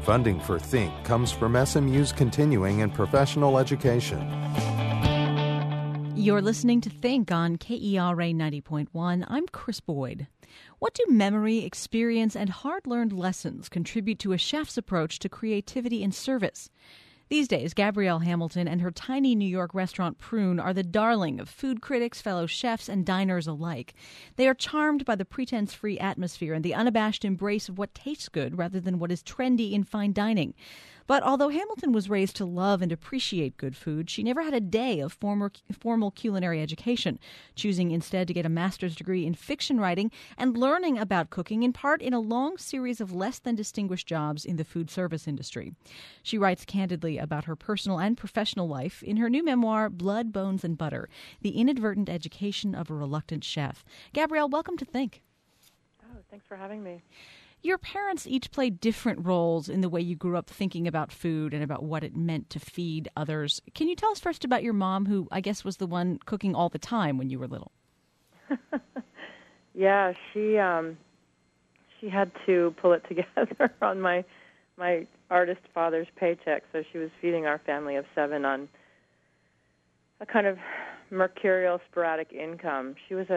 Funding for Think comes from SMU's continuing and professional education. You're listening to Think on KERA 90.1. I'm Chris Boyd. What do memory, experience, and hard-learned lessons contribute to a chef's approach to creativity and service? These days, Gabrielle Hamilton and her tiny New York restaurant Prune are the darling of food critics, fellow chefs, and diners alike. They are charmed by the pretense-free atmosphere and the unabashed embrace of what tastes good rather than what is trendy in fine dining. But although Hamilton was raised to love and appreciate good food, she never had a day of formal culinary education, choosing instead to get a master's degree in fiction writing and learning about cooking, in part in a long series of less than distinguished jobs in the food service industry. She writes candidly about her personal and professional life in her new memoir, Blood, Bones, and Butter, The Inadvertent Education of a Reluctant Chef. Gabrielle, welcome to Think. Oh, thanks for having me. Your parents each played different roles in the way you grew up thinking about food and about what it meant to feed others. Can you tell us first about your mom, who I guess was the one cooking all the time when you were little? Yeah, she had to pull it together on my artist father's paycheck, so she was feeding our family of 7 on a kind of mercurial, sporadic income. She was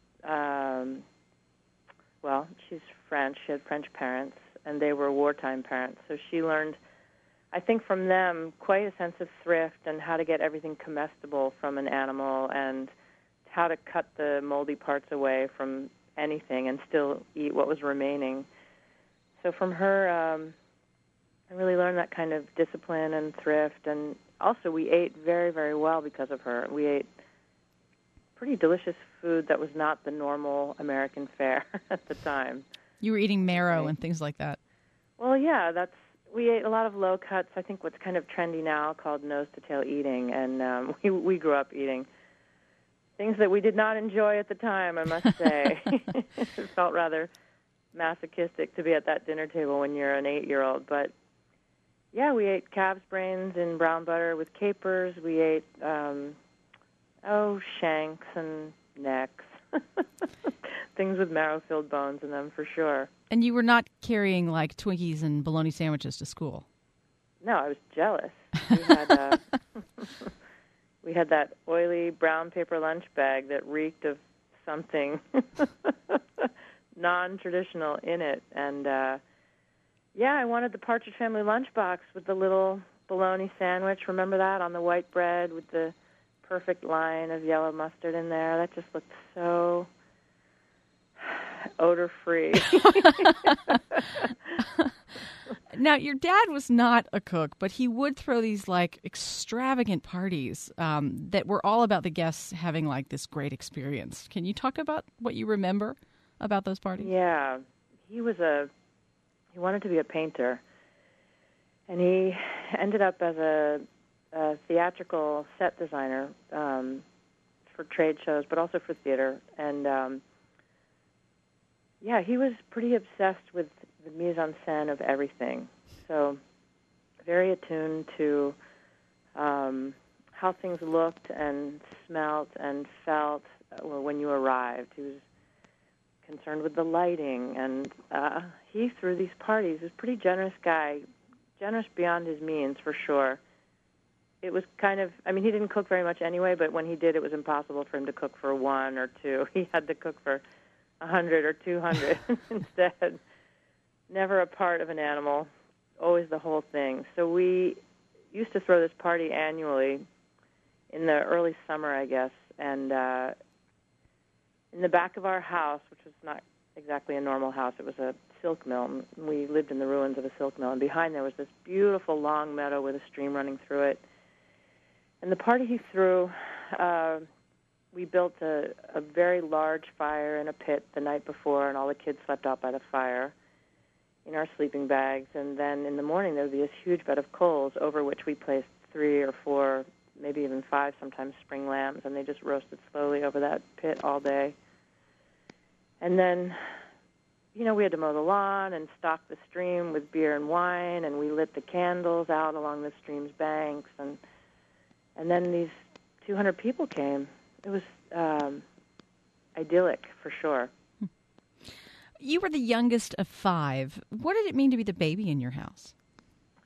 she's French. She had French parents, and they were wartime parents. So she learned, I think, from them quite a sense of thrift and how to get everything comestible from an animal and how to cut the moldy parts away from anything and still eat what was remaining. So from her, I really learned that kind of discipline and thrift. And also we ate very, very well because of her. We ate pretty delicious food that was not the normal American fare at the time. You were eating marrow and things like that. Well, yeah, we ate a lot of low cuts. I think what's kind of trendy now called nose to tail eating, and we grew up eating things that we did not enjoy at the time, I must say. It felt rather masochistic to be at that dinner table when you're an 8-year-old. But yeah, we ate calf's brains in brown butter with capers. We ate shanks and necks. Things with marrow-filled bones in them, for sure. And you were not carrying, like, Twinkies and bologna sandwiches to school? No, I was jealous. We had that oily brown paper lunch bag that reeked of something non-traditional in it. And, I wanted the Partridge Family lunchbox with the little bologna sandwich. Remember that? On the white bread with the perfect line of yellow mustard in there. That just looked so odor-free. Now, your dad was not a cook, but he would throw these, like, extravagant parties that were all about the guests having, like, this great experience. Can you talk about what you remember about those parties? Yeah. He wanted to be a painter, and he ended up as a theatrical set designer for trade shows, but also for theater. And, he was pretty obsessed with the mise-en-scène of everything. So very attuned to how things looked and smelt and felt when you arrived. He was concerned with the lighting, and he threw these parties. He was a pretty generous guy, generous beyond his means, for sure. It was kind of, he didn't cook very much anyway, but when he did, it was impossible for him to cook for 1 or 2. He had to cook for 100 or 200 instead. Never a part of an animal, always the whole thing. So we used to throw this party annually in the early summer, I guess, and in the back of our house, which was not exactly a normal house, it was a silk mill. We lived in the ruins of a silk mill, and behind there was this beautiful long meadow with a stream running through it. And the party he threw, we built a very large fire in a pit the night before, and all the kids slept out by the fire in our sleeping bags. And then in the morning, there would be this huge bed of coals over which we placed 3 or 4, maybe even 5, sometimes spring lambs, and they just roasted slowly over that pit all day. And then, we had to mow the lawn and stock the stream with beer and wine, and we lit the candles out along the stream's banks, and then these 200 people came. It was idyllic, for sure. You were the youngest of 5. What did it mean to be the baby in your house?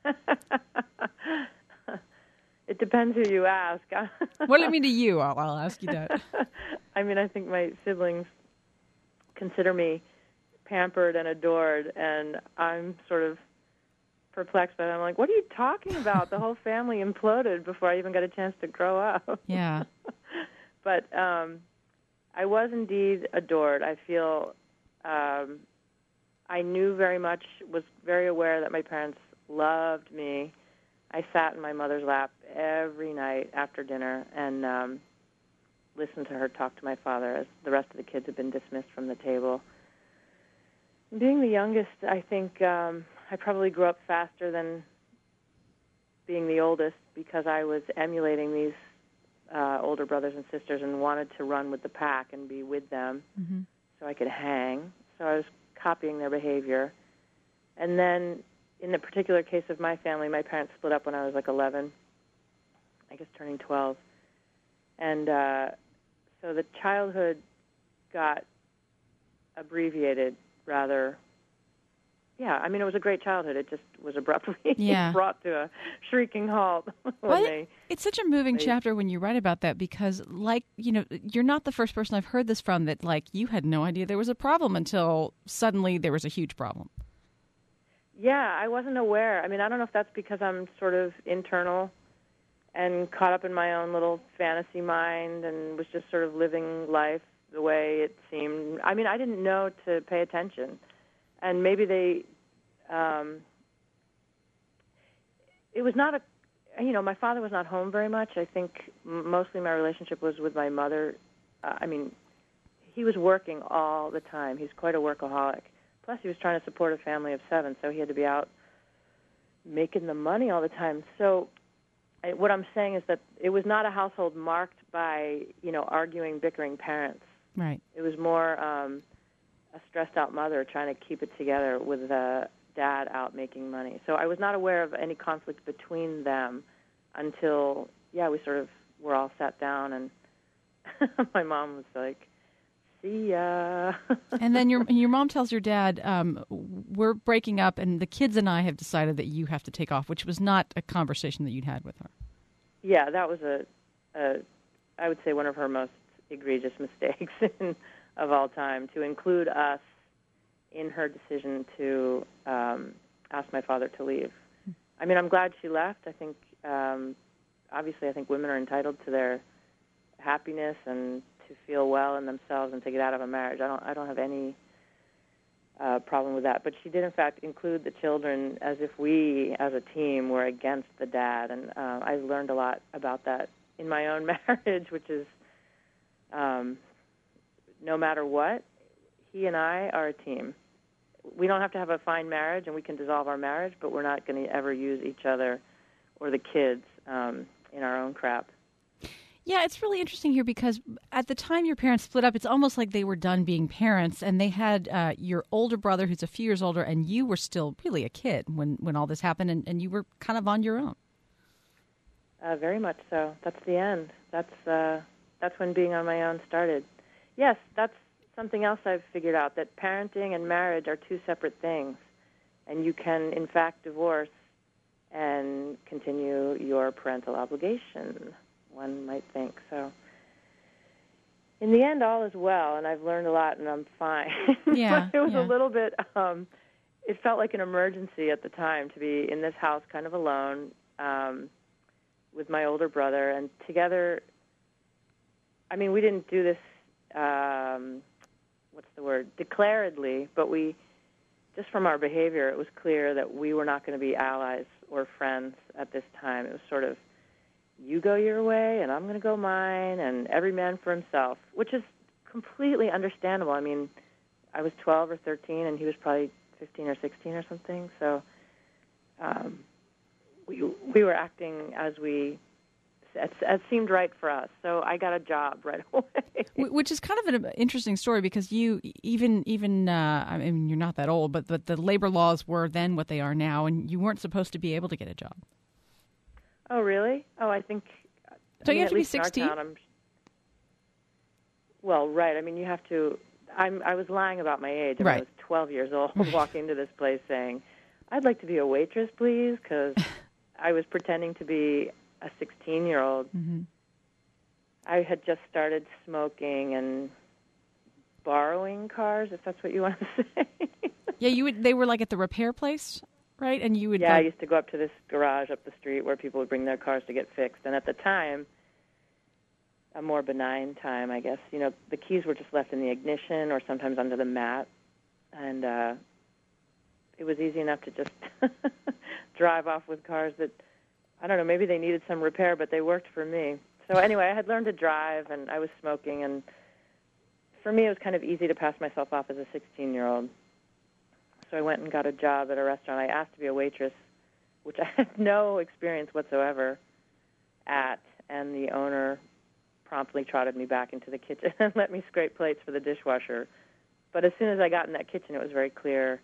It depends who you ask. What did it mean to you? I'll ask you that. I mean, I think my siblings consider me pampered and adored, and I'm sort of perplexed by it. I'm like, what are you talking about? The whole family imploded before I even got a chance to grow up. Yeah. But I was indeed adored. I feel I knew very much, was very aware that my parents loved me. I sat in my mother's lap every night after dinner and listened to her talk to my father as the rest of the kids had been dismissed from the table. Being the youngest, I think I probably grew up faster than being the oldest because I was emulating these older brothers and sisters and wanted to run with the pack and be with them so I could hang. So I was copying their behavior. And then in the particular case of my family, my parents split up when I was like 11, I guess turning 12. And so the childhood got abbreviated rather. Yeah, I mean, it was a great childhood. It just was abruptly brought to a shrieking halt. It's such a moving chapter when you write about that because, like, you know, you're not the first person I've heard this from that, like, you had no idea there was a problem until suddenly there was a huge problem. Yeah, I wasn't aware. I mean, I don't know if that's because I'm sort of internal and caught up in my own little fantasy mind and was just sort of living life the way it seemed. I mean, I didn't know to pay attention. And maybe it was not my father was not home very much. I think mostly my relationship was with my mother. I mean, he was working all the time. He's quite a workaholic. Plus, he was trying to support a family of 7, so he had to be out making the money all the time. So what I'm saying is that it was not a household marked by, arguing, bickering parents. Right. It was more a stressed-out mother trying to keep it together with the dad out making money. So I was not aware of any conflict between them until, we sort of were all sat down, and my mom was like, see ya. And then your mom tells your dad, we're breaking up, and the kids and I have decided that you have to take off, which was not a conversation that you'd had with her. Yeah, that was I would say one of her most egregious mistakes of all time, to include us in her decision to ask my father to leave. I mean, I'm glad she left. I think, obviously, I think women are entitled to their happiness and to feel well in themselves and to get out of a marriage. I don't have any problem with that. But she did, in fact, include the children as if we, as a team, were against the dad. And I learned a lot about that in my own marriage, which is no matter what, he and I are a team. We don't have to have a fine marriage, and we can dissolve our marriage, but we're not going to ever use each other or the kids in our own crap. Yeah, it's really interesting here because at the time your parents split up, it's almost like they were done being parents, and they had your older brother who's a few years older, and you were still really a kid when all this happened, and you were kind of on your own. Very much so. That's the end. That's when being on my own started. Yes, that's something else I've figured out, that parenting and marriage are two separate things, and you can, in fact, divorce and continue your parental obligation, one might think. So in the end, all is well, and I've learned a lot, and I'm fine. Yeah, but it was a little bit, it felt like an emergency at the time to be in this house kind of alone with my older brother, and together, I mean, we didn't do this, declaredly, but we, just from our behavior, it was clear that we were not going to be allies or friends at this time. It was sort of, you go your way, and I'm going to go mine, and every man for himself, which is completely understandable. I mean, I was 12 or 13, and he was probably 15 or 16 or something, so we were acting as seemed right for us. So I got a job right away. Which is kind of an interesting story because you, even I mean, you're not that old, but the labor laws were then what they are now, and you weren't supposed to be able to get a job. Oh, really? Oh, I think... Don't you have to be 16? Well, right. I mean, you have to... I was lying about my age. Right. I was 12 years old, walking into this place saying, I'd like to be a waitress, please, because I was pretending to be a 16-year-old. Mm-hmm. I had just started smoking and borrowing cars, if that's what you want to say. Yeah, they were like at the repair place, right? And you would I used to go up to this garage up the street where people would bring their cars to get fixed. And at the time, a more benign time, I guess, the keys were just left in the ignition or sometimes under the mat. And it was easy enough to just drive off with cars that, I don't know, maybe they needed some repair, but they worked for me. So anyway, I had learned to drive, and I was smoking, and for me it was kind of easy to pass myself off as a 16-year-old. So I went and got a job at a restaurant. I asked to be a waitress, which I had no experience whatsoever at, and the owner promptly trotted me back into the kitchen and let me scrape plates for the dishwasher. But as soon as I got in that kitchen, it was very clear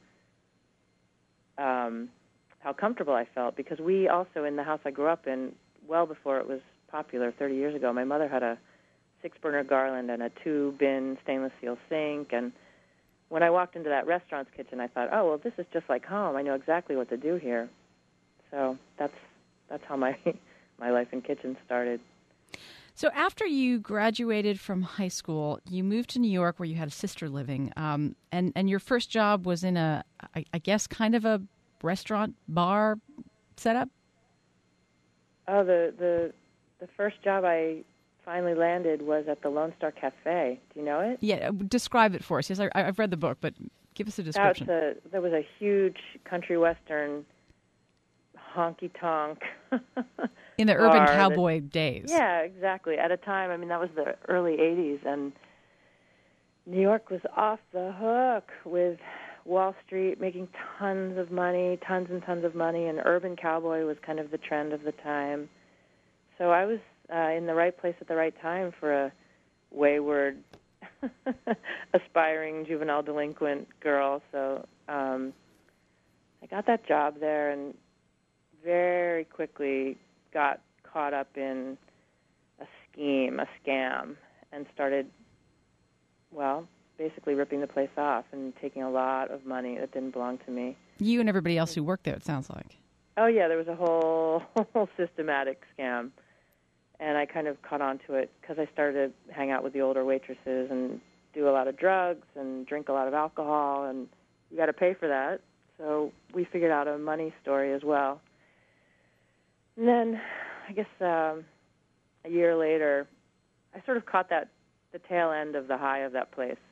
how comfortable I felt, because we also, in the house I grew up in, well before it was popular 30 years ago, my mother had a 6-burner Garland and a 2-bin stainless steel sink, and when I walked into that restaurant's kitchen, I thought, oh, well, this is just like home. I know exactly what to do here. So that's how my life in kitchen started. So after you graduated from high school, you moved to New York where you had a sister living, and your first job was in I guess, kind of a restaurant bar setup? Oh, the first job I finally landed was at the Lone Star Cafe. Do you know it? Yeah, describe it for us. Yes, I've read the book, but give us a description. There was a huge country western honky-tonk in the urban cowboy days. Yeah, exactly. At a time, that was the early 80s, and New York was off the hook with Wall Street making tons and tons of money, and urban cowboy was kind of the trend of the time. So I was in the right place at the right time for a wayward, aspiring juvenile delinquent girl. So I got that job there and very quickly got caught up in a scam, and started, basically ripping the place off and taking a lot of money that didn't belong to me. You and everybody else who worked there, it sounds like. Oh, yeah, there was a whole systematic scam. And I kind of caught on to it because I started to hang out with the older waitresses and do a lot of drugs and drink a lot of alcohol, and you got to pay for that. So we figured out a money story as well. And then, I guess a year later, I sort of caught the tail end of the high of that place.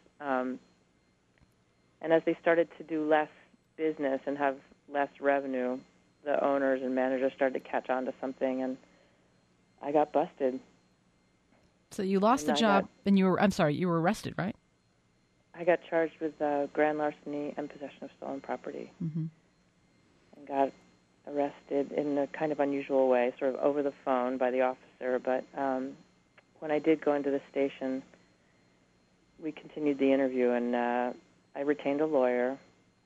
And as they started to do less business and have less revenue, the owners and managers started to catch on to something, and I got busted. So you lost the job, and you were arrested, right? I got charged with grand larceny and possession of stolen property, mm-hmm. and got arrested in a kind of unusual way, sort of over the phone by the officer. But when I did go into the station, we continued the interview, and I retained a lawyer,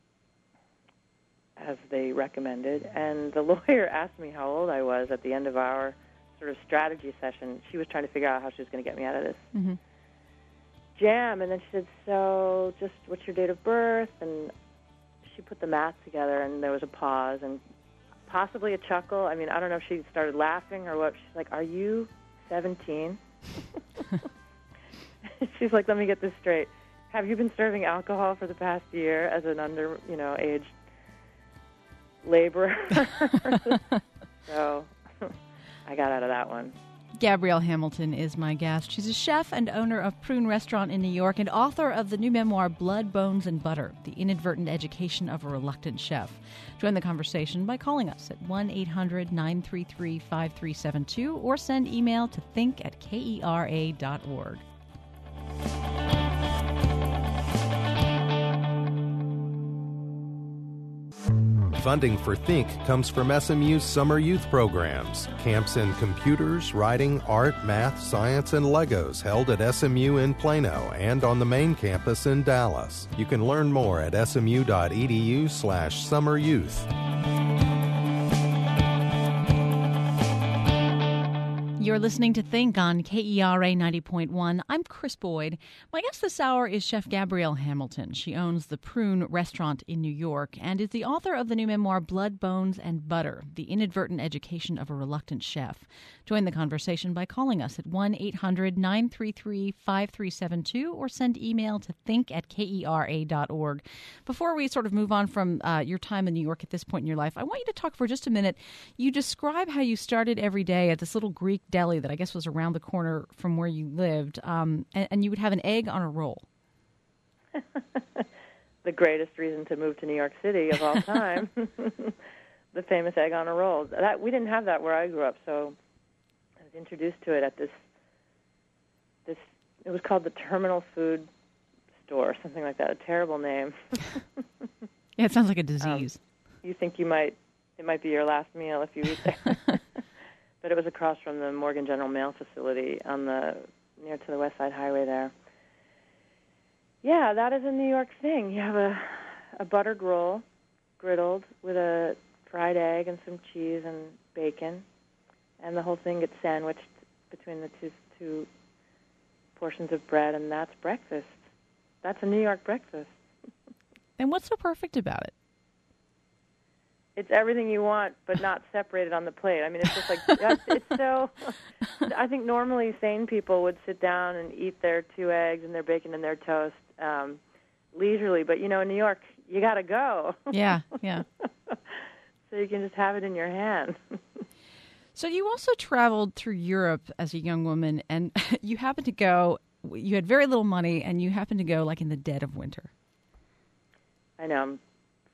as they recommended, and the lawyer asked me how old I was at the end of our sort of strategy session. She was trying to figure out how she was going to get me out of this mm-hmm. jam, and then she said, so just what's your date of birth? And she put the math together, and there was a pause and possibly a chuckle. I don't know if she started laughing or what. She's like, are you 17? She's like, let me get this straight. Have you been serving alcohol for the past year as an aged laborer? So I got out of that one. Gabrielle Hamilton is my guest. She's a chef and owner of Prune Restaurant in New York and author of the new memoir, Blood, Bones, and Butter, The Inadvertent Education of a Reluctant Chef. Join the conversation by calling us at 1-800-933-5372 or send email to think@kera.org. Funding for Think comes from SMU's summer youth programs, camps in computers, writing, art, math, science, and Legos held at SMU in Plano and on the main campus in Dallas. You can learn more at smu.edu/summeryouth. You're listening to Think on KERA 90.1. I'm Chris Boyd. My guest this hour is Chef Gabrielle Hamilton. She owns the Prune Restaurant in New York and is the author of the new memoir Blood, Bones, and Butter, The Inadvertent Education of a Reluctant Chef. Join the conversation by calling us at 1-800-933-5372 or send email to think@kera.org. Before we sort of move on from your time in New York at this point in your life, I want you to talk for just a minute. You describe how you started every day at this little Greek deli that I guess was around the corner from where you lived, and you would have an egg on a roll. The greatest reason to move to New York City of all time. The famous egg on a roll. We didn't have that where I grew up, so I was introduced to it at this. It was called the Terminal Food Store, something like that. A terrible name. Yeah, it sounds like a disease. You think it might be your last meal if you eat there. But it was across from the Morgan General Mail facility near to the West Side Highway there. Yeah, that is a New York thing. You have a buttered roll, griddled, with a fried egg and some cheese and bacon, and the whole thing gets sandwiched between the two portions of bread, and that's breakfast. That's a New York breakfast. And what's so perfect about it? It's everything you want, but not separated on the plate. I mean, it's just like, it's so, I think normally sane people would sit down and eat their 2 eggs and their bacon and their toast leisurely. But, in New York, you got to go. Yeah. So you can just have it in your hand. So you also traveled through Europe as a young woman, and you happened to go, you had very little money, and you happened to go like in the dead of winter. I know. I'm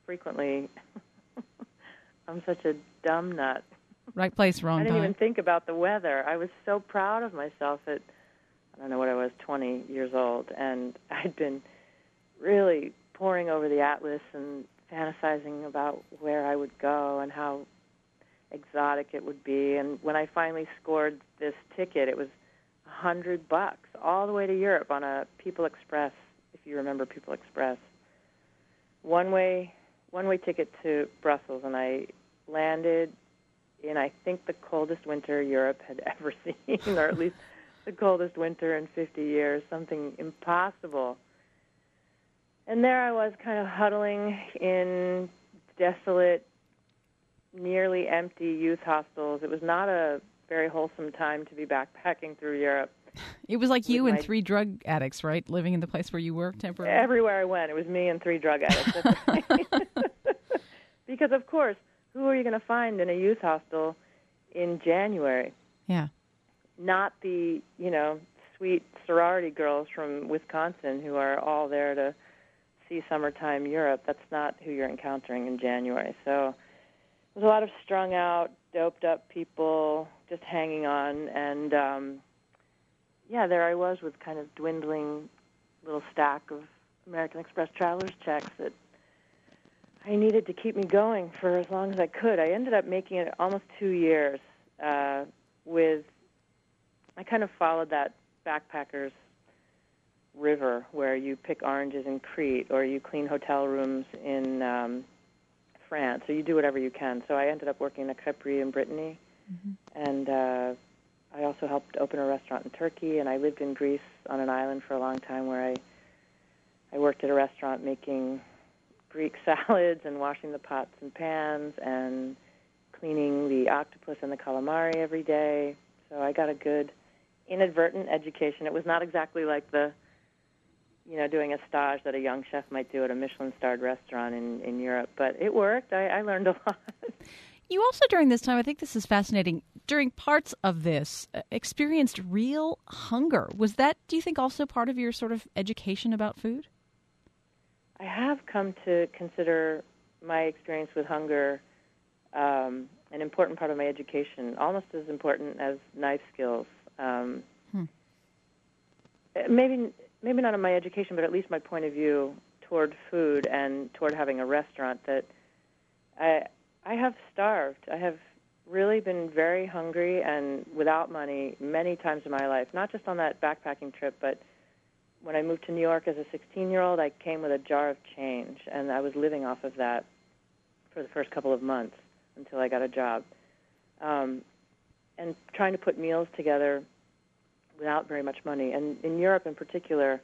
such a dumb nut. Right place, wrong time. I didn't even think about the weather. I was so proud of myself at, I don't know what I was, 20 years old, and I'd been really poring over the atlas and fantasizing about where I would go and how exotic it would be. And when I finally scored this ticket, it was $100 all the way to Europe on a People Express, if you remember People Express. One-way ticket to Brussels, and I landed in, I think, the coldest winter Europe had ever seen, or at least the coldest winter in 50 years, something impossible. And there I was kind of huddling in desolate, nearly empty youth hostels. It was not a very wholesome time to be backpacking through Europe. It was like you and 3 drug addicts, right, living in the place where you were temporarily? Everywhere I went, it was me and 3 drug addicts. Because, of course, who are you going to find in a youth hostel in January? Yeah. Not the, sweet sorority girls from Wisconsin who are all there to see summertime Europe. That's not who you're encountering in January. So there's a lot of strung out, doped up people just hanging on. And, there I was with kind of dwindling little stack of American Express traveler's checks that I needed to keep me going for as long as I could. I ended up making it almost 2 years I kind of followed that backpacker's river where you pick oranges in Crete or you clean hotel rooms in France. So you do whatever you can. So I ended up working at Capri in Brittany, and I also helped open a restaurant in Turkey, and I lived in Greece on an island for a long time where I worked at a restaurant making Greek salads and washing the pots and pans and cleaning the octopus and the calamari every day. So I got a good inadvertent education. It was not exactly like doing a stage that a young chef might do at a Michelin-starred restaurant in Europe, but it worked. I learned a lot. You also, during this time, I think this is fascinating, during parts of this, experienced real hunger. Was that, do you think, also part of your sort of education about food? I have come to consider my experience with hunger an important part of my education, almost as important as knife skills. Maybe not in my education, but at least my point of view toward food and toward having a restaurant, that I have starved. I have really been very hungry and without money many times in my life, not just on that backpacking trip, but when I moved to New York as a 16-year-old, I came with a jar of change, and I was living off of that for the first couple of months until I got a job. and trying to put meals together without very much money. And in Europe in particular,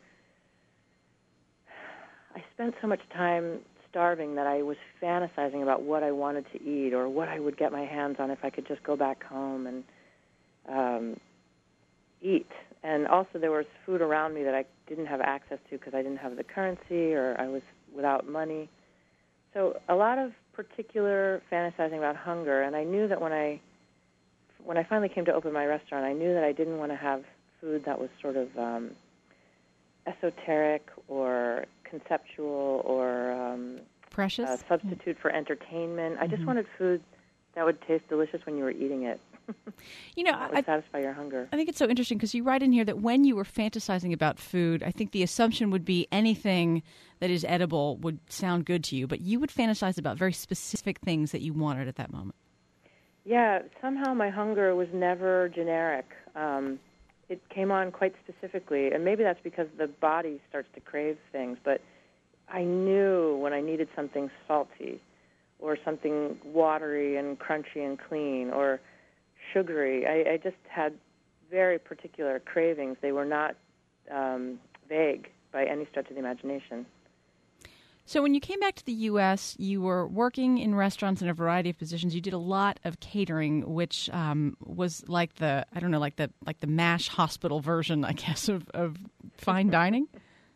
I spent so much time starving that I was fantasizing about what I wanted to eat or what I would get my hands on if I could just go back home and eat. And also there was food around me that I didn't have access to because I didn't have the currency or I was without money. So a lot of particular fantasizing about hunger. And I knew that when I finally came to open my restaurant, I knew that I didn't want to have food that was sort of esoteric or conceptual or precious, substitute for entertainment. I just wanted food that would taste delicious when you were eating it. That would satisfy your hunger. I think it's so interesting because you write in here that when you were fantasizing about food, I think the assumption would be anything that is edible would sound good to you, but you would fantasize about very specific things that you wanted at that moment. Yeah, somehow my hunger was never generic. It came on quite specifically, and maybe that's because the body starts to crave things, but I knew when I needed something salty or something watery and crunchy and clean or sugary. I just had very particular cravings. They were not vague by any stretch of the imagination. So when you came back to the U.S., you were working in restaurants in a variety of positions. You did a lot of catering, which was like the MASH hospital version, I guess, of fine dining.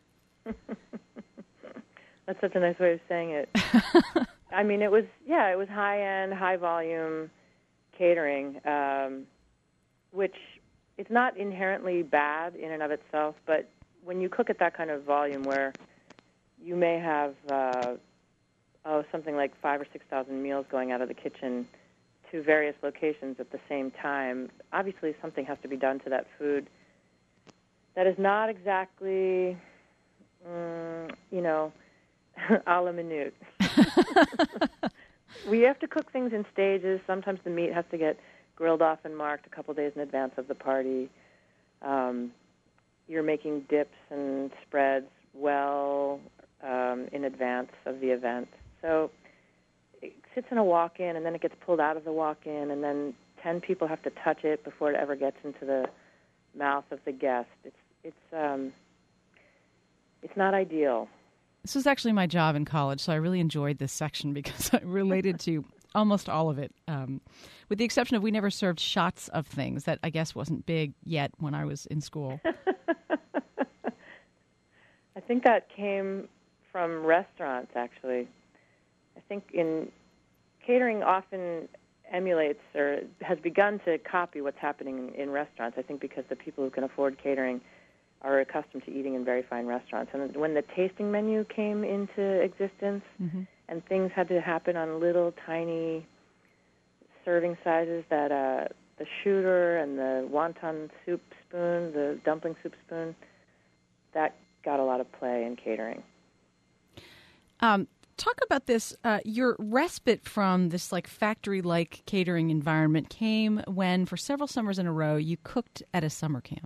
That's such a nice way of saying it. I mean, it was high-end, high-volume catering, which it's not inherently bad in and of itself, but when you cook at that kind of volume where you may have something like 5,000 or 6,000 meals going out of the kitchen to various locations at the same time, obviously something has to be done to that food that is not exactly, a la minute. We have to cook things in stages. Sometimes the meat has to get grilled off and marked a couple days in advance of the party. You're making dips and spreads in advance of the event. So it sits in a walk-in, and then it gets pulled out of the walk-in, and then 10 people have to touch it before it ever gets into the mouth of the guest. It's not ideal. This was actually my job in college, so I really enjoyed this section because I related to almost all of it, with the exception of we never served shots of things. That, I guess, wasn't big yet when I was in school. I think that came from restaurants, actually. I think catering often emulates or has begun to copy what's happening in restaurants, I think because the people who can afford catering are accustomed to eating in very fine restaurants. And when the tasting menu came into existence and things had to happen on little tiny serving sizes that the shooter and the wonton soup spoon, the dumpling soup spoon, that got a lot of play in catering. Talk about this. Your respite from this factory-like catering environment came when, for several summers in a row, you cooked at a summer camp.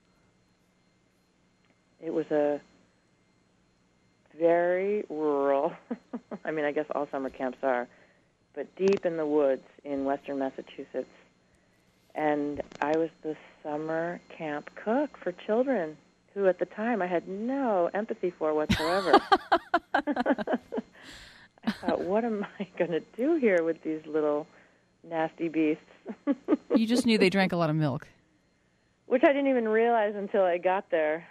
It was a very rural, I mean, I guess all summer camps are, but deep in the woods in western Massachusetts. And I was the summer camp cook for children who at the time I had no empathy for whatsoever. I thought, what am I going to do here with these little nasty beasts? You just knew they drank a lot of milk. Which I didn't even realize until I got there.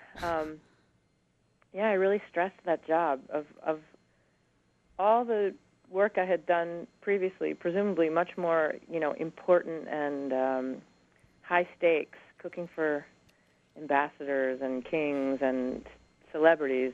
I really stressed that job of all the work I had done previously, presumably much more, important and high stakes, cooking for ambassadors and kings and celebrities.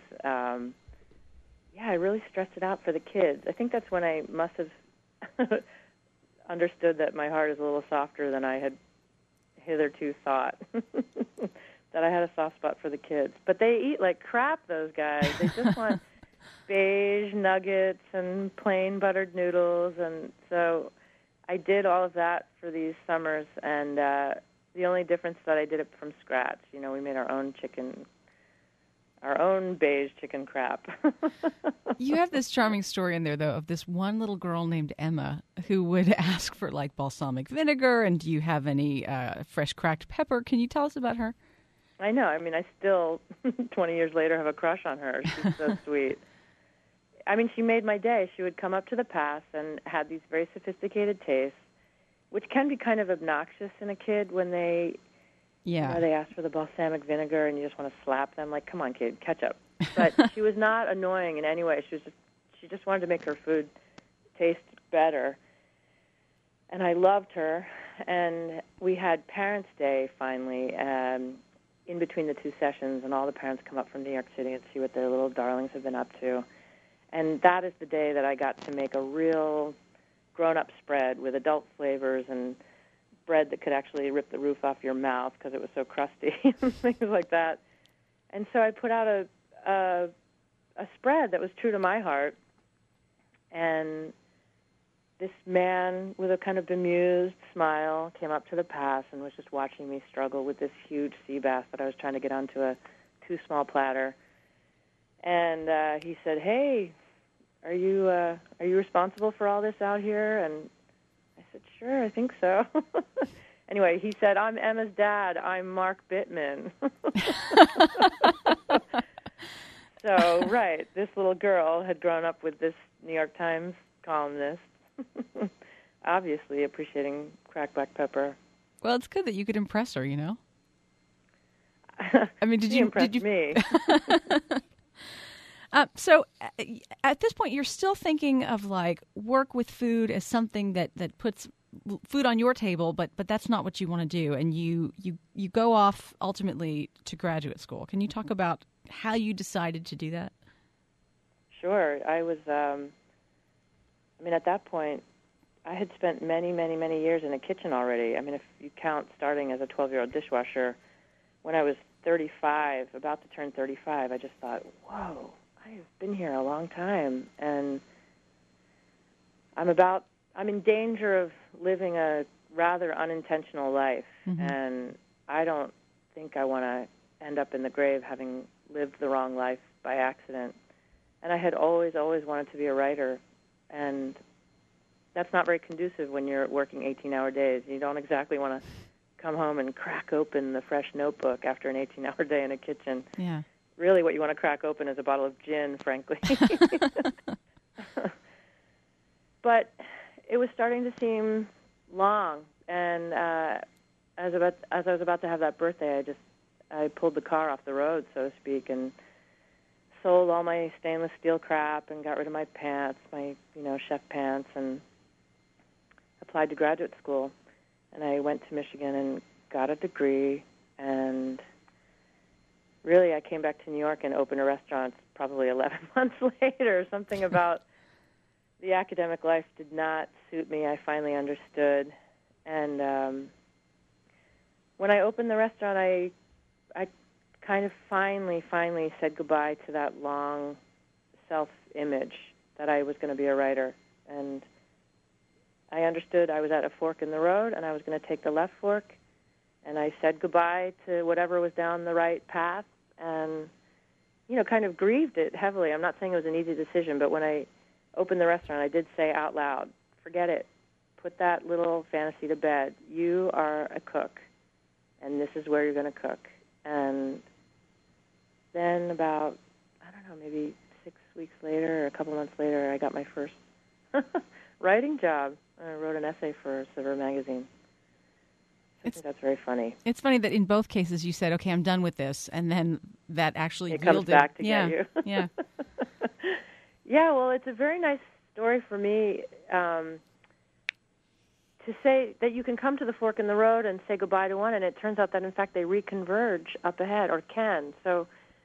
I really stressed it out for the kids. I think that's when I must have understood that my heart is a little softer than I had hitherto thought. That I had a soft spot for the kids. But they eat like crap, those guys. They just want beige nuggets and plain buttered noodles. And so I did all of that for these summers. And the only difference that I did it from scratch. We made our own chicken our own beige chicken crap. You have this charming story in there, though, of this one little girl named Emma who would ask for, like, balsamic vinegar, and do you have any fresh cracked pepper? Can you tell us about her? I know. I mean, I still, 20 years later, have a crush on her. She's so sweet. I mean, she made my day. She would come up to the pass and had these very sophisticated tastes, which can be kind of obnoxious in a kid when they, you know, they ask for the balsamic vinegar and you just want to slap them. Like, come on, kid, catch up. But she was not annoying in any way. She just wanted to make her food taste better. And I loved her. And we had Parents' Day finally, in between the two sessions, and all the parents come up from New York City and see what their little darlings have been up to. And that is the day that I got to make a real grown-up spread with adult flavors and bread that could actually rip the roof off your mouth because it was so crusty and things like that. And so I put out a spread that was true to my heart. And this man with a kind of bemused smile came up to the pass and was just watching me struggle with this huge sea bass that I was trying to get onto a too-small platter. And he said, "Hey, are you responsible for all this out here?" And I said, "Sure, I think so." Anyway, he said, "I'm Emma's dad. I'm Mark Bittman." So, right, this little girl had grown up with this New York Times columnist, obviously appreciating cracked black pepper. Well, it's good that you could impress her, you know? I mean, did She you impressed me. So at this point, you're still thinking of, like, work with food as something that puts food on your table, but that's not what you want to do, and you go off ultimately to graduate school. Can you talk about how you decided to do that? Sure. I was, at that point, I had spent many, many, many years in a kitchen already. I mean, if you count starting as a 12-year-old dishwasher, when I was 35, about to turn 35, I just thought, whoa, I have been here a long time, and I'm in danger of living a rather unintentional life, and I don't think I want to end up in the grave having lived the wrong life by accident. And I had always, always wanted to be a writer, and that's not very conducive when you're working 18-hour days. You don't exactly want to come home and crack open the fresh notebook after an 18-hour day in a kitchen. Yeah. Really what you want to crack open is a bottle of gin, frankly. But it was starting to seem long, and as I was about to have that birthday, I pulled the car off the road, so to speak, and sold all my stainless steel crap and got rid of my pants, my chef pants, and applied to graduate school. And I went to Michigan and got a degree, and really I came back to New York and opened a restaurant probably 11 months later. Something about the academic life did not suit me. I finally understood. And when I opened the restaurant, I kind of finally said goodbye to that long self-image that I was going to be a writer. And I understood I was at a fork in the road, and I was going to take the left fork. And I said goodbye to whatever was down the right path and, kind of grieved it heavily. I'm not saying it was an easy decision, but when I opened the restaurant, I did say out loud, forget it. Put that little fantasy to bed. You are a cook, and this is where you're going to cook. And then about, maybe 6 weeks later or a couple months later, I got my first writing job. I wrote an essay for Silver magazine. I think that's very funny. It's funny that in both cases you said, okay, I'm done with this, and then that actually it comes back to get you. Yeah. Yeah, well, it's a very nice story for me to say that you can come to the fork in the road and say goodbye to one, and it turns out that, in fact, they reconverge up ahead, or can. So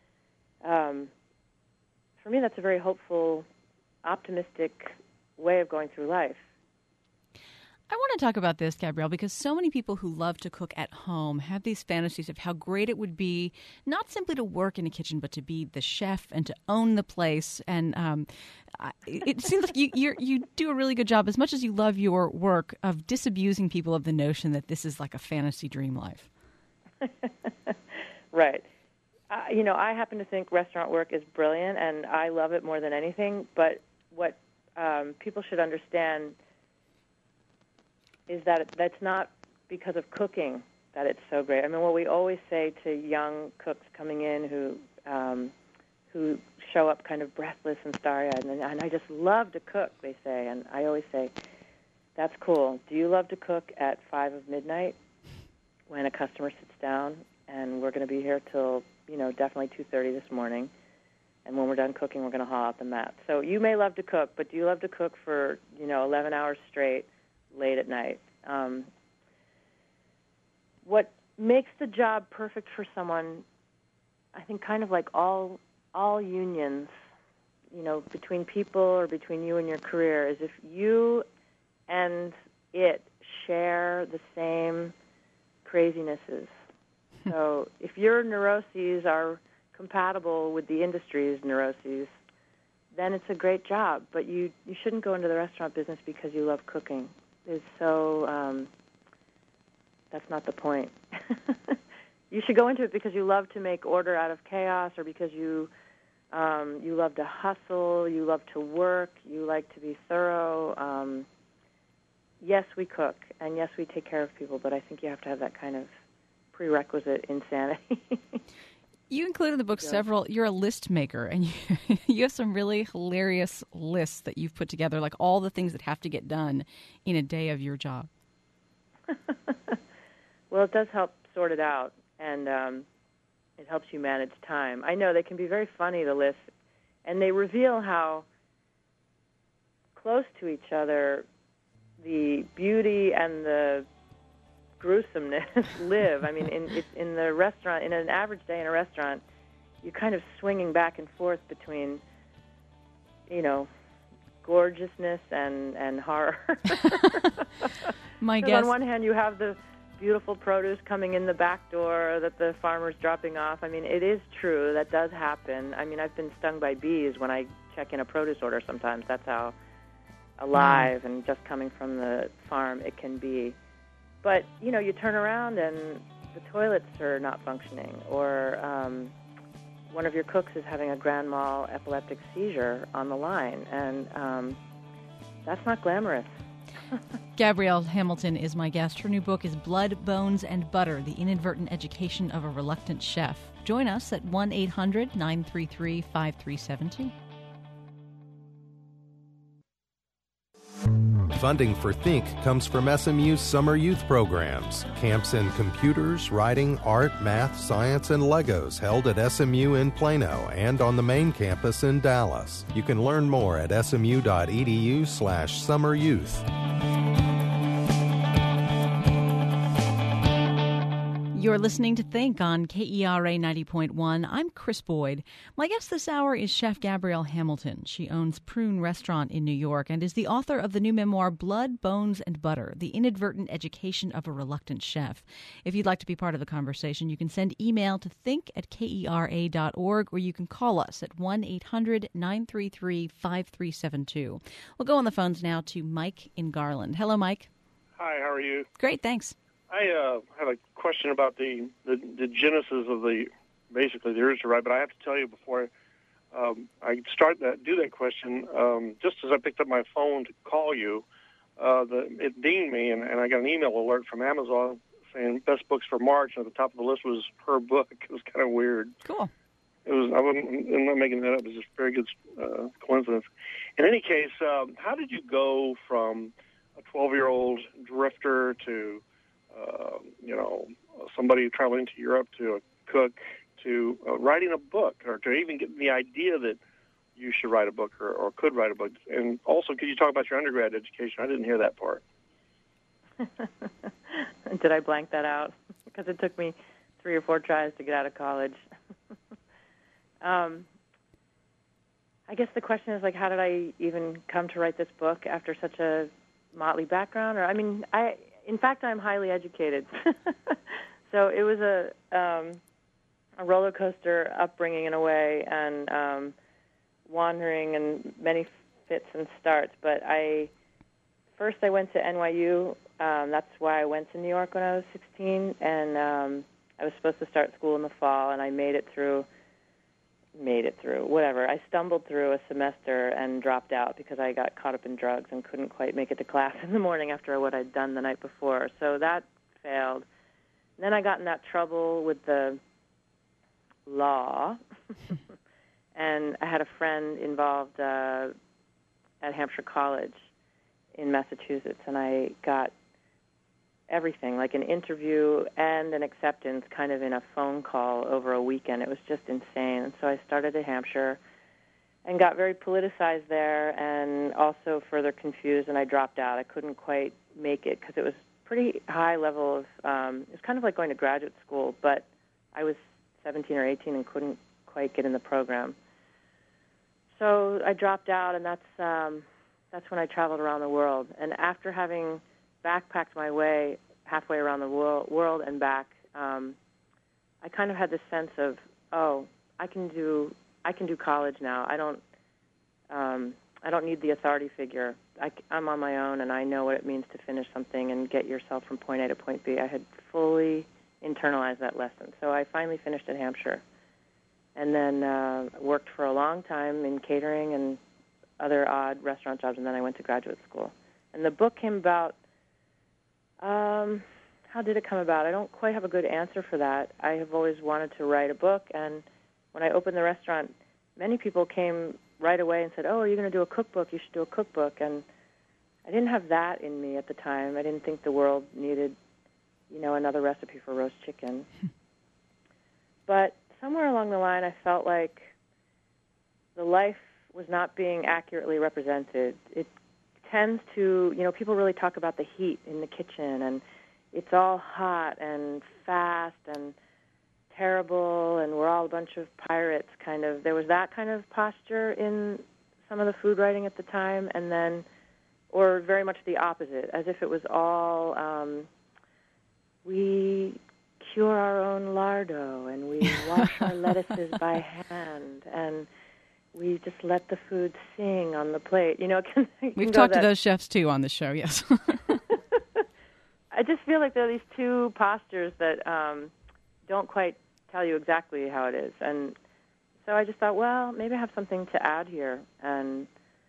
for me, that's a very hopeful, optimistic way of going through life. I want to talk about this, Gabrielle, because so many people who love to cook at home have these fantasies of how great it would be not simply to work in a kitchen, but to be the chef and to own the place. And it seems like you do a really good job, as much as you love your work, of disabusing people of the notion that this is like a fantasy dream life. Right. I happen to think restaurant work is brilliant, and I love it more than anything. But what people should understand is that that's not because of cooking that it's so great. I mean, what we always say to young cooks coming in who show up kind of breathless and starry-eyed, and I just love to cook, they say. And I always say, that's cool. Do you love to cook at 5 of midnight when a customer sits down? And we're going to be here till, definitely 2:30 this morning. And when we're done cooking, we're going to haul out the mat. So you may love to cook, but do you love to cook for, 11 hours straight, late at night? What makes the job perfect for someone, I think kind of like all unions, between people or between you and your career, is if you and it share the same crazinesses. So if your neuroses are compatible with the industry's neuroses, then it's a great job. But you shouldn't go into the restaurant business because you love cooking. That's not the point. You should go into it because you love to make order out of chaos, or because you love to hustle, you love to work, you like to be thorough. Yes, we cook, and yes, we take care of people, but I think you have to have that kind of prerequisite insanity. You include in the book you're a list maker, and you have some really hilarious lists that you've put together, like all the things that have to get done in a day of your job. Well, it does help sort it out, and it helps you manage time. I know they can be very funny, the lists, and they reveal how close to each other the beauty and the gruesomeness live. I mean, in the restaurant, in an average day in a restaurant, you're kind of swinging back and forth between, gorgeousness and horror. My guess. On one hand, you have the beautiful produce coming in the back door that the farmer's dropping off. I mean, it is true. That does happen. I mean, I've been stung by bees when I check in a produce order sometimes. That's how alive and just coming from the farm it can be. But, you turn around and the toilets are not functioning, or one of your cooks is having a grand mal epileptic seizure on the line, and that's not glamorous. Gabrielle Hamilton is my guest. Her new book is Blood, Bones, and Butter, The Inadvertent Education of a Reluctant Chef. Join us at 1-800-933-5372. Funding for Think comes from SMU's summer youth programs, camps in computers, writing, art, math, science, and Legos held at SMU in Plano and on the main campus in Dallas. You can learn more at smu.edu/summeryouth. You're listening to Think on KERA 90.1. I'm Chris Boyd. My guest this hour is Chef Gabrielle Hamilton. She owns Prune Restaurant in New York and is the author of the new memoir, Blood, Bones, and Butter, The Inadvertent Education of a Reluctant Chef. If you'd like to be part of the conversation, you can send email to think@kera.org, or you can call us at 1-800-933-5372. We'll go on the phones now to Mike in Garland. Hello, Mike. Hi, how are you? Great, thanks. I have a question about the genesis of the urge to write, but I have to tell you before I do that question, just as I picked up my phone to call you, it dinged me, and I got an email alert from Amazon saying best books for March, and at the top of the list was her book. It was kind of weird. Cool. I'm not making that up. It was just a very good coincidence. In any case, how did you go from a 12-year-old drifter to somebody traveling to Europe, to a cook, to writing a book, or to even getting the idea that you should write a book or could write a book? And also, could you talk about your undergrad education? I didn't hear that part. Did I blank that out? Because it took me 3 or 4 tries to get out of college. I guess the question is, how did I even come to write this book after such a motley background? In fact, I'm highly educated. So it was a roller coaster upbringing in a way, and wandering and many fits and starts. But I went to NYU. That's why I went to New York when I was 16, and I was supposed to start school in the fall, and I made it through, whatever. I stumbled through a semester and dropped out because I got caught up in drugs and couldn't quite make it to class in the morning after what I'd done the night before. So that failed. Then I got in that trouble with the law, and I had a friend involved at Hampshire College in Massachusetts, and I got everything, like an interview and an acceptance kind of in a phone call over a weekend. It was just insane. And so I started at Hampshire and got very politicized there and also further confused, and I dropped out. I couldn't quite make it because it was pretty high level of, it was kind of like going to graduate school, but I was 17 or 18 and couldn't quite get in the program. So I dropped out, and that's when I traveled around the world. And after having backpacked my way halfway around the world and back, I kind of had this sense of, I can do college now. I don't need the authority figure. I'm on my own, and I know what it means to finish something and get yourself from point A to point B. I had fully internalized that lesson. So I finally finished at Hampshire, and then worked for a long time in catering and other odd restaurant jobs, and then I went to graduate school. And the book came about, how did it come about? I don't quite have a good answer for that. I have always wanted to write a book, and when I opened the restaurant, many people came right away and said, are you going to do a cookbook? You should do a cookbook. And I didn't have that in me at the time. I didn't think the world needed, another recipe for roast chicken. But somewhere along the line, I felt like the life was not being accurately represented. It tends to, people really talk about the heat in the kitchen, and it's all hot and fast and terrible, and we're all a bunch of pirates, kind of. There was that kind of posture in some of the food writing at the time, and then, or very much the opposite, as if it was all, we cure our own lardo, and we wash our lettuces by hand, and we just let the food sing on the plate. We've talked to those chefs, too, on the show, yes. I just feel like there are these two postures that don't quite tell you exactly how it is. And so I just thought, well, maybe I have something to add here. And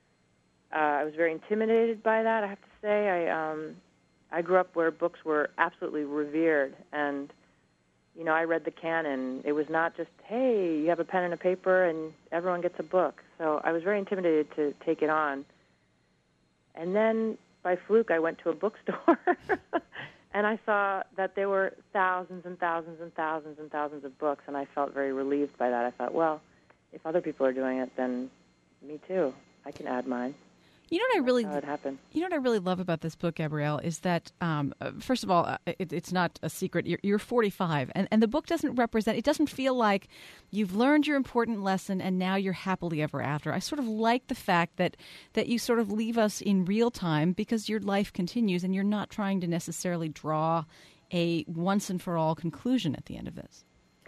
I was very intimidated by that, I have to say. I grew up where books were absolutely revered, and I read the canon. It was not just, hey, you have a pen and a paper and everyone gets a book. So I was very intimidated to take it on. And then by fluke, I went to a bookstore and I saw that there were thousands and thousands and thousands and thousands of books, and I felt very relieved by that. I thought, well, if other people are doing it, then me too. I can add mine. You know what I really love about this book, Gabrielle, is that first of all, it's not a secret. You're 45, and the book doesn't represent. It doesn't feel like you've learned your important lesson and now you're happily ever after. I sort of like the fact that you sort of leave us in real time because your life continues, and you're not trying to necessarily draw a once and for all conclusion at the end of this.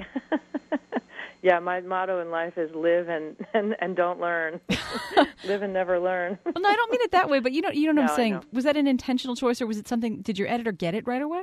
Yeah, my motto in life is live and don't learn. Live and never learn. Well, no, I don't mean it that way, but you know what I'm saying. I know. Was that an intentional choice, or was it something, did your editor get it right away?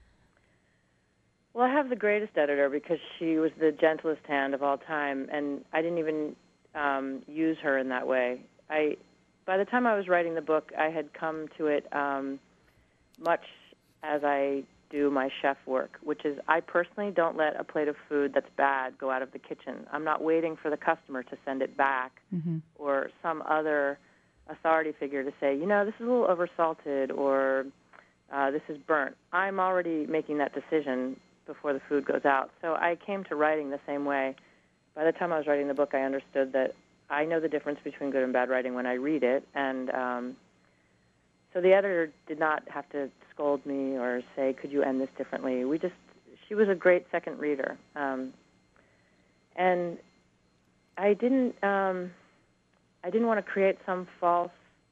Well, I have the greatest editor because she was the gentlest hand of all time, and I didn't even use her in that way. By the time I was writing the book, I had come to it much as I do my chef work, which is I personally don't let a plate of food that's bad go out of the kitchen. I'm not waiting for the customer to send it back or some other authority figure to say, this is a little oversalted or this is burnt. I'm already making that decision before the food goes out. So I came to writing the same way. By the time I was writing the book, I understood that I know the difference between good and bad writing when I read it, and so the editor did not have to scold me or say, could you end this differently? She was a great second reader. And I didn't want to create some false,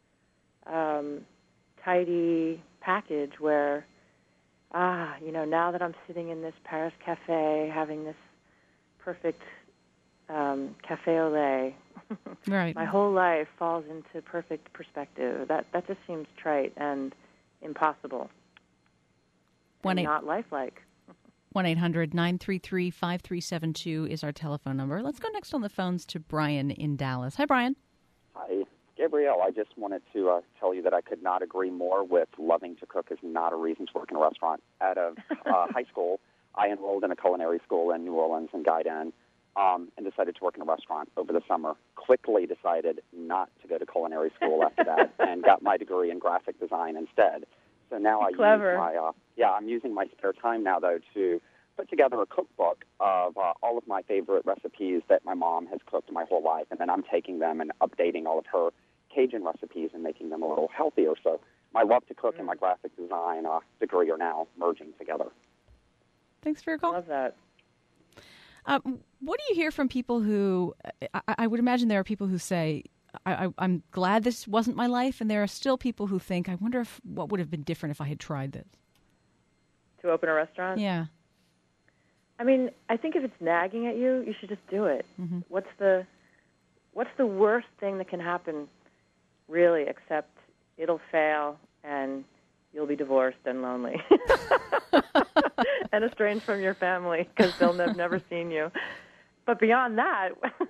tidy package where, now that I'm sitting in this Paris cafe having this perfect cafe au lait, right. My whole life falls into perfect perspective. That just seems trite and impossible, and not lifelike. 1-800-933-5372 is our telephone number. Let's go next on the phones to Brian in Dallas. Hi, Brian. Hi, Gabrielle. I just wanted to tell you that I could not agree more with loving to cook is not a reason to work in a restaurant. Out of high school, I enrolled in a culinary school in New Orleans and Guydon, and decided to work in a restaurant over the summer. Quickly decided not to go to culinary school after that and got my degree in graphic design instead. So now I'm using my spare time now, though, to put together a cookbook of all of my favorite recipes that my mom has cooked my whole life, and then I'm taking them and updating all of her Cajun recipes and making them a little healthier. So my love to cook and my graphic design degree are now merging together. Thanks for your call. Love that. What do you hear from people who, I would imagine there are people who say, I'm glad this wasn't my life, and there are still people who think, I wonder what would have been different if I had tried this. To open a restaurant? Yeah. I mean, I think if it's nagging at you, you should just do it. Mm-hmm. What's the worst thing that can happen, really, except it'll fail and you'll be divorced and lonely and estranged from your family because they'll have never seen you. But beyond that,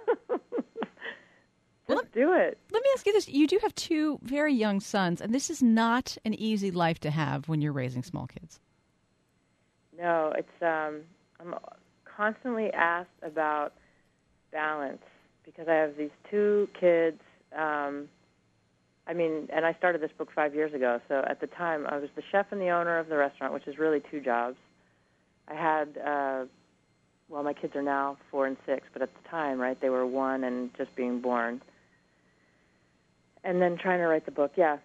just do it. Let me ask you this. You do have two very young sons, and this is not an easy life to have when you're raising small kids. No, it's I'm constantly asked about balance because I have these two kids. And I started this book 5 years ago. So at the time, I was the chef and the owner of the restaurant, which is really two jobs. I had, my kids are now 4 and 6, but at the time, right, they were 1 and just being born. And then trying to write the book. Yeah,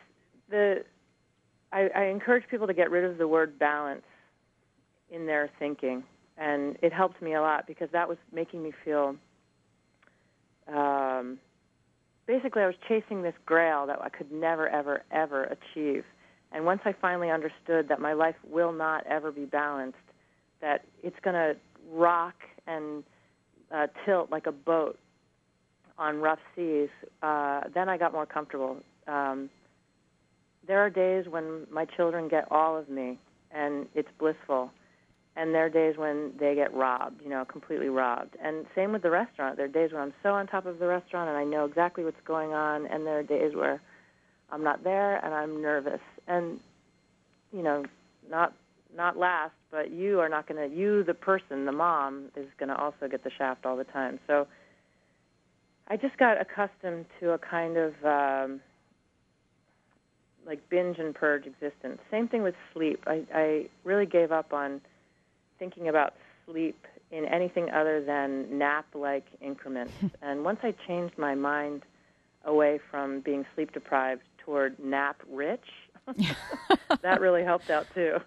I encourage people to get rid of the word balance in their thinking, and it helped me a lot because that was making me feel. Basically, I was chasing this grail that I could never, ever, ever achieve. And once I finally understood that my life will not ever be balanced, that it's going to rock and tilt like a boat on rough seas, then I got more comfortable. There are days when my children get all of me, and it's blissful. And there are days when they get robbed, completely robbed. And same with the restaurant. There are days when I'm so on top of the restaurant and I know exactly what's going on, and there are days where I'm not there and I'm nervous. And, not last, but you, the person, the mom, is going to also get the shaft all the time. So I just got accustomed to a kind of binge and purge existence. Same thing with sleep. I really gave up on thinking about sleep in anything other than nap-like increments. And once I changed my mind away from being sleep-deprived toward nap-rich, that really helped out too.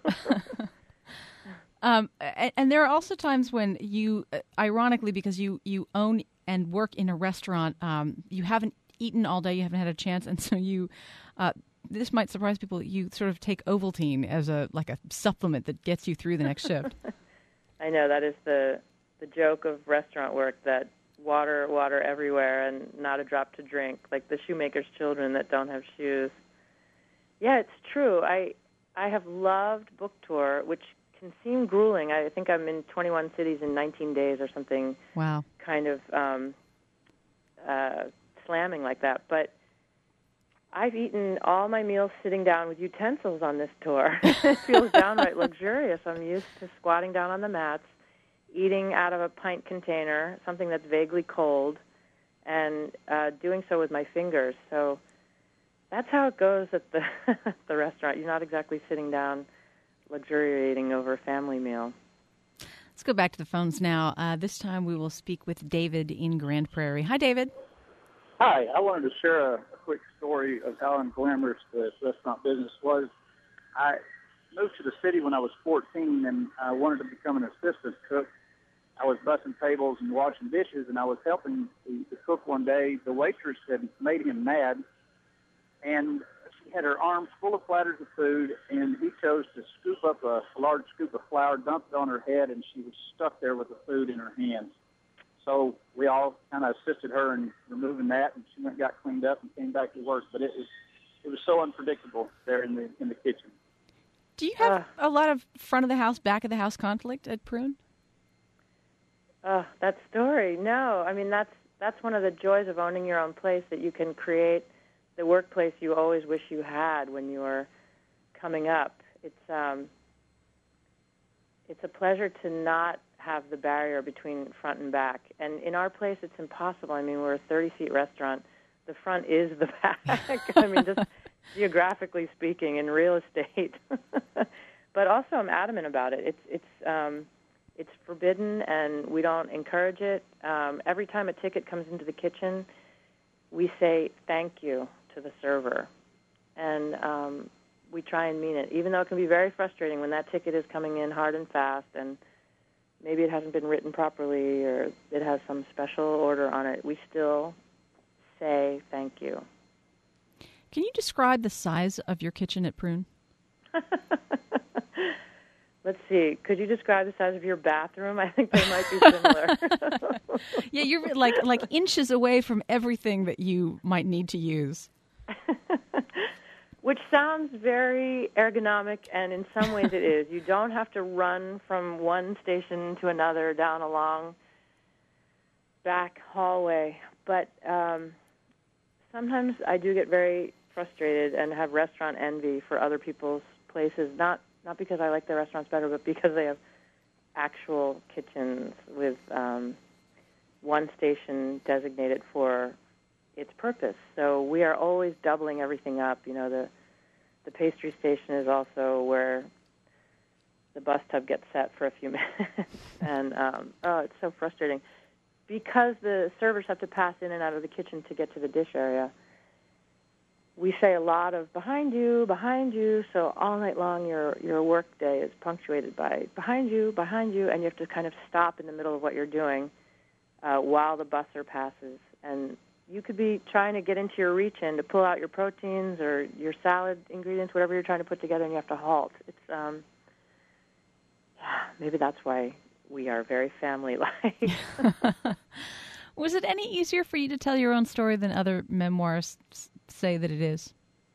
And there are also times when you, ironically, because you own and work in a restaurant, you haven't eaten all day, you haven't had a chance, and so you... this might surprise people. You sort of take Ovaltine as a supplement that gets you through the next shift. I know that is the joke of restaurant work, that water everywhere and not a drop to drink, like the shoemaker's children that don't have shoes. Yeah, it's true. I have loved Book Tour, which can seem grueling. I think I'm in 21 cities in 19 days or something. Wow. Kind of slamming like that, but I've eaten all my meals sitting down with utensils on this tour. It feels downright luxurious. I'm used to squatting down on the mats, eating out of a pint container, something that's vaguely cold, and doing so with my fingers. So that's how it goes at the restaurant. You're not exactly sitting down luxuriating over a family meal. Let's go back to the phones now. This time we will speak with David in Grand Prairie. Hi, David. Hi, I wanted to share a quick story of how unglamorous the restaurant business was. I moved to the city when I was 14, and I wanted to become an assistant cook. I was bussing tables and washing dishes, and I was helping the cook one day. The waitress had made him mad, and she had her arms full of platters of food, and he chose to scoop up a large scoop of flour, dump it on her head, and she was stuck there with the food in her hands. So we all kind of assisted her in removing that, and she went and got cleaned up and came back to work. But it was so unpredictable there in the kitchen. Do you have a lot of front of the house, back of the house conflict at Prune? That story. No, I mean that's one of the joys of owning your own place, that you can create the workplace you always wish you had when you were coming up. It's a pleasure to not have the barrier between front and back. And in our place, it's impossible. I mean, we're a 30-seat restaurant. The front is the back. I mean, just geographically speaking, in real estate. But also, I'm adamant about it. It's forbidden, and we don't encourage it. Every time a ticket comes into the kitchen, we say thank you to the server, and we try and mean it, even though it can be very frustrating when that ticket is coming in hard and fast, and maybe it hasn't been written properly or it has some special order on it. We still say thank you. Can you describe the size of your kitchen at Prune? Let's see. Could you describe the size of your bathroom? I think they might be similar. Yeah, you're like inches away from everything that you might need to use. Which sounds very ergonomic, and in some ways it is. You don't have to run from one station to another down a long back hallway. But sometimes I do get very frustrated and have restaurant envy for other people's places, not because I like their restaurants better, but because they have actual kitchens with one station designated for its purpose. So we are always doubling everything up. You know, the pastry station is also where the bus tub gets set for a few minutes. And, it's so frustrating. Because the servers have to pass in and out of the kitchen to get to the dish area, we say a lot of behind you, so all night long your work day is punctuated by behind you, and you have to kind of stop in the middle of what you're doing while the busser passes. And you could be trying to get into your reach-in to pull out your proteins or your salad ingredients, whatever you're trying to put together, and you have to halt. It's maybe that's why we are very family-like. Was it any easier for you to tell your own story than other memoirists say that it is?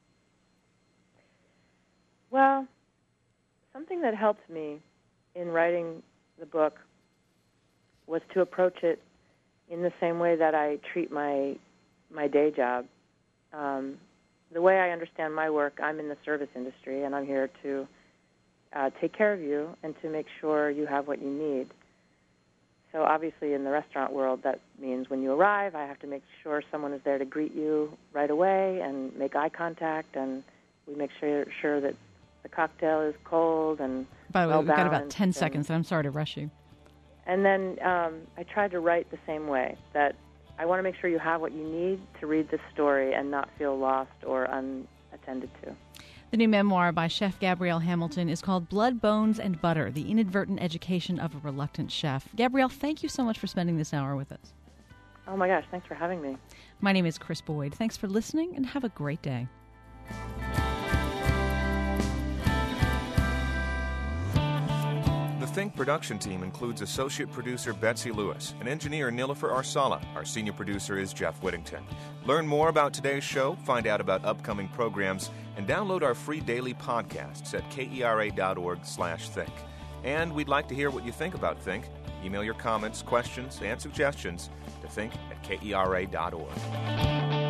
Well, something that helped me in writing the book was to approach it in the same way that I treat my day job. The way I understand my work, I'm in the service industry, and I'm here to take care of you and to make sure you have what you need. So obviously in the restaurant world, that means when you arrive, I have to make sure someone is there to greet you right away and make eye contact, and we make sure that the cocktail is cold and By the way, we've got about 10 and, seconds, and I'm sorry to rush you. And then I tried to write the same way, that I want to make sure you have what you need to read this story and not feel lost or unattended to. The new memoir by Chef Gabrielle Hamilton is called Blood, Bones, and Butter, The Inadvertent Education of a Reluctant Chef. Gabrielle, thank you so much for spending this hour with us. Oh, my gosh. Thanks for having me. My name is Chris Boyd. Thanks for listening, and have a great day. The Think production team includes associate producer Betsy Lewis and engineer Nilofer Arsala. Our senior producer is Jeff Whittington. Learn more about today's show, find out about upcoming programs, and download our free daily podcasts at kera.org/think. And we'd like to hear what you think about Think. Email your comments, questions, and suggestions to think@kera.org.